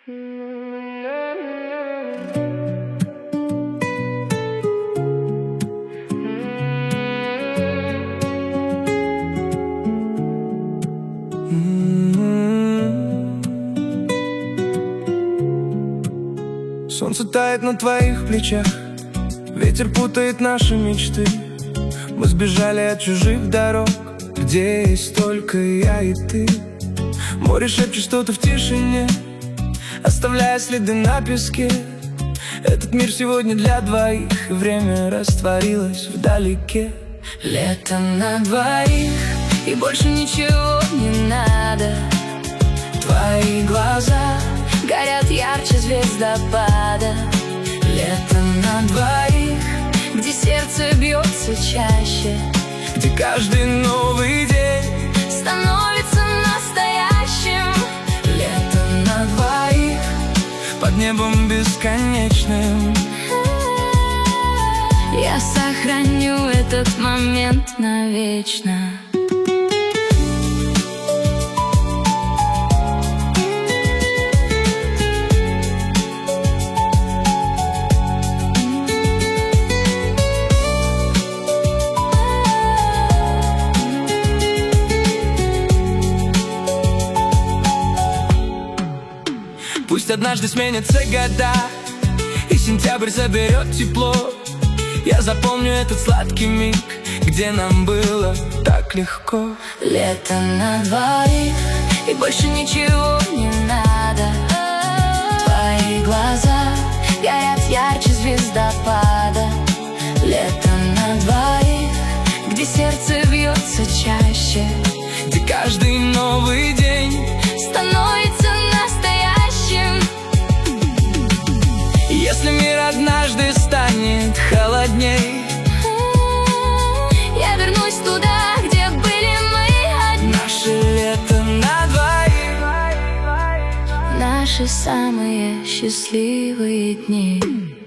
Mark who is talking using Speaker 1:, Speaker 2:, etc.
Speaker 1: Солнце тает на твоих плечах, ветер путает наши мечты. Мы сбежали от чужих дорог, где есть только я и ты. Море шепчет что-то в тишине, оставляя следы на песке. Этот мир сегодня для двоих, и время растворилось вдалеке.
Speaker 2: Лето на двоих, и больше ничего не надо. Твои глаза горят ярче звездопада. Лето на двоих, где сердце бьется чаще,
Speaker 1: где каждый новый день
Speaker 2: становится настоящим.
Speaker 1: Лето на двоих, под небом бесконечным.
Speaker 2: Я сохраню этот момент навечно.
Speaker 1: Пусть однажды сменятся года, и сентябрь заберет тепло. Я запомню этот сладкий миг, где нам было так легко.
Speaker 2: Лето на двоих, и больше ничего не надо. Твои глаза горят ярче звездопада. Лето на двоих, где сердце бьется чаще,
Speaker 1: где каждый новый день
Speaker 2: становится настоящим.
Speaker 1: Если мир однажды станет холодней,
Speaker 2: я вернусь туда, где были мы одни.
Speaker 1: Наше лето на двоих,
Speaker 2: наши самые счастливые дни.